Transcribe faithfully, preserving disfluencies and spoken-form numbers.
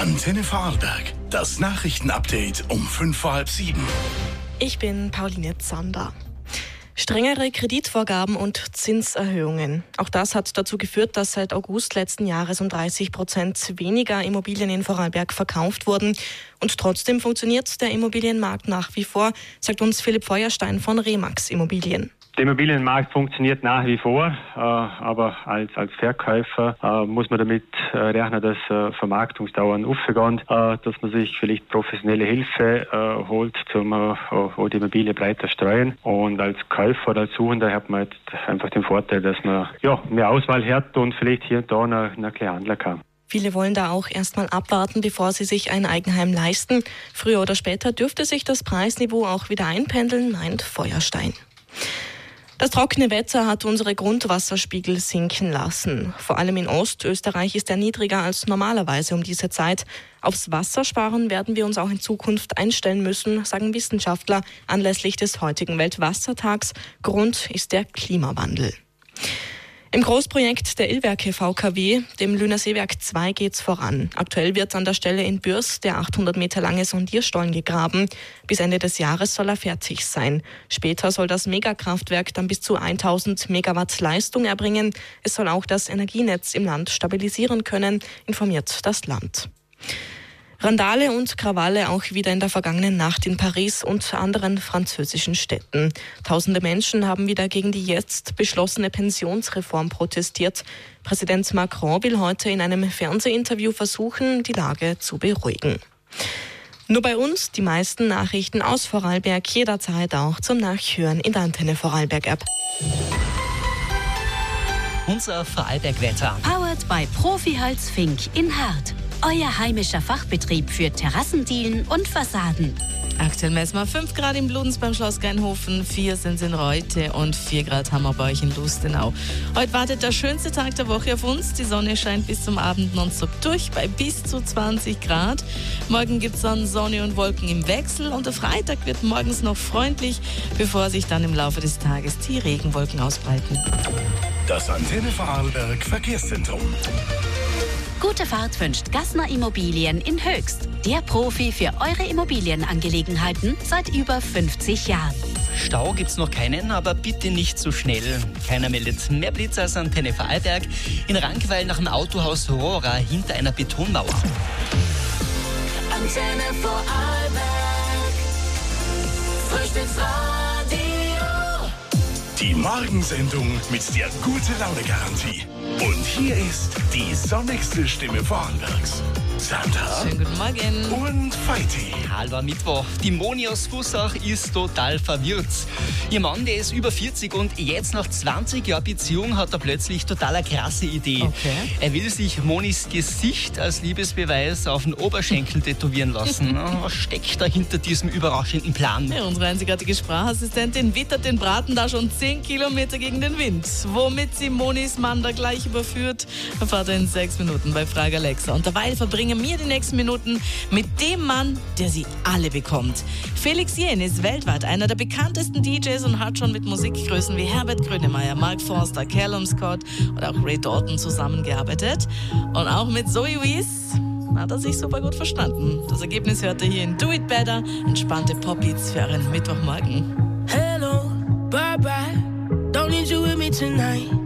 Antenne Vorarlberg. Das Nachrichtenupdate um fünf vor halb sieben. Ich bin Pauline Zander. Strengere Kreditvorgaben und Zinserhöhungen. Auch das hat dazu geführt, dass seit August letzten Jahres um dreißig Prozent weniger Immobilien in Vorarlberg verkauft wurden. Und trotzdem funktioniert der Immobilienmarkt nach wie vor, sagt uns Philipp Feuerstein von Remax Immobilien. Der Immobilienmarkt funktioniert nach wie vor, äh, aber als, als Verkäufer äh, muss man damit äh, rechnen, dass äh, Vermarktungsdauern aufgehen, äh, dass man sich vielleicht professionelle Hilfe äh, holt, um äh, die Immobilie breiter streuen. Und als Käufer oder als Suchender hat man jetzt einfach den Vorteil, dass man ja, mehr Auswahl hat und vielleicht hier und da noch, noch ein bisschen handeln kann. Viele wollen da auch erstmal abwarten, bevor sie sich ein Eigenheim leisten. Früher oder später dürfte sich das Preisniveau auch wieder einpendeln, meint Feuerstein. Das trockene Wetter hat unsere Grundwasserspiegel sinken lassen. Vor allem in Ostösterreich ist er niedriger als normalerweise um diese Zeit. Aufs Wassersparen werden wir uns auch in Zukunft einstellen müssen, sagen Wissenschaftler anlässlich des heutigen Weltwassertags. Grund ist der Klimawandel. Im Großprojekt der Illwerke V K W, dem Lüner Seewerk zwei, geht's voran. Aktuell wird an der Stelle in Bürs der achthundert Meter lange Sondierstollen gegraben. Bis Ende des Jahres soll er fertig sein. Später soll das Megakraftwerk dann bis zu tausend Megawatt Leistung erbringen. Es soll auch das Energienetz im Land stabilisieren können, informiert das Land. Randale und Krawalle auch wieder in der vergangenen Nacht in Paris und anderen französischen Städten. Tausende Menschen haben wieder gegen die jetzt beschlossene Pensionsreform protestiert. Präsident Macron will heute in einem Fernsehinterview versuchen, die Lage zu beruhigen. Nur bei uns die meisten Nachrichten aus Vorarlberg jederzeit auch zum Nachhören in der Antenne Vorarlberg App. Unser Vorarlberg-Wetter. Powered by Profi-Holz Fink in Hart. Euer heimischer Fachbetrieb für Terrassendielen und Fassaden. Aktuell messen wir fünf Grad in Bludenz beim Schloss Geinhofen, vier sind es in Reute und vier Grad haben wir bei euch in Lustenau. Heute wartet der schönste Tag der Woche auf uns. Die Sonne scheint bis zum Abend nonstop durch bei bis zu zwanzig Grad. Morgen gibt es dann Sonne und Wolken im Wechsel und der Freitag wird morgens noch freundlich, bevor sich dann im Laufe des Tages die Regenwolken ausbreiten. Das Antenne Vorarlberg Verkehrszentrum. Gute Fahrt wünscht Gassner Immobilien in Höchst. Der Profi für eure Immobilienangelegenheiten seit über fünfzig Jahren. Stau gibt's noch keinen, aber bitte nicht zu schnell. Keiner meldet mehr Blitz als Antenne Vorarlberg. In Rankweil nach dem Autohaus Rora hinter einer Betonmauer. Antenne Vorarlberg. Frühstücksradio. Die Morgensendung mit der Gute-Laune-Garantie. Und hier ist die sonnigste Stimme Vorarlbergs. Sandra. Schönen guten Morgen. Und Feiti. Hallo am Mittwoch. Die Moni aus Fussach ist total verwirrt. Ihr Mann, der ist über vierzig und jetzt nach zwanzig Jahren Beziehung hat er plötzlich total eine krasse Idee. Okay. Er will sich Monis Gesicht als Liebesbeweis auf den Oberschenkel tätowieren lassen. Was steckt da hinter diesem überraschenden Plan? Ja, unsere einzigartige Sprachassistentin wittert den Braten da schon zehn Kilometer gegen den Wind. Womit sie Monis Mann da gleich überführt, erfahrt er in sechs Minuten bei Frage Alexa. Und dabei verbringen wir die nächsten Minuten mit dem Mann, der sie alle bekommt. Felix Jähn ist weltweit einer der bekanntesten D Js und hat schon mit Musikgrößen wie Herbert Grönemeyer, Mark Forster, Callum Scott oder auch Ray Dalton zusammengearbeitet. Und auch mit Zoe Wees hat er sich super gut verstanden. Das Ergebnis hört ihr hier in Do It Better, entspannte Pop-Beats für einen Mittwochmorgen. Hello, bye bye, don't need you with me tonight.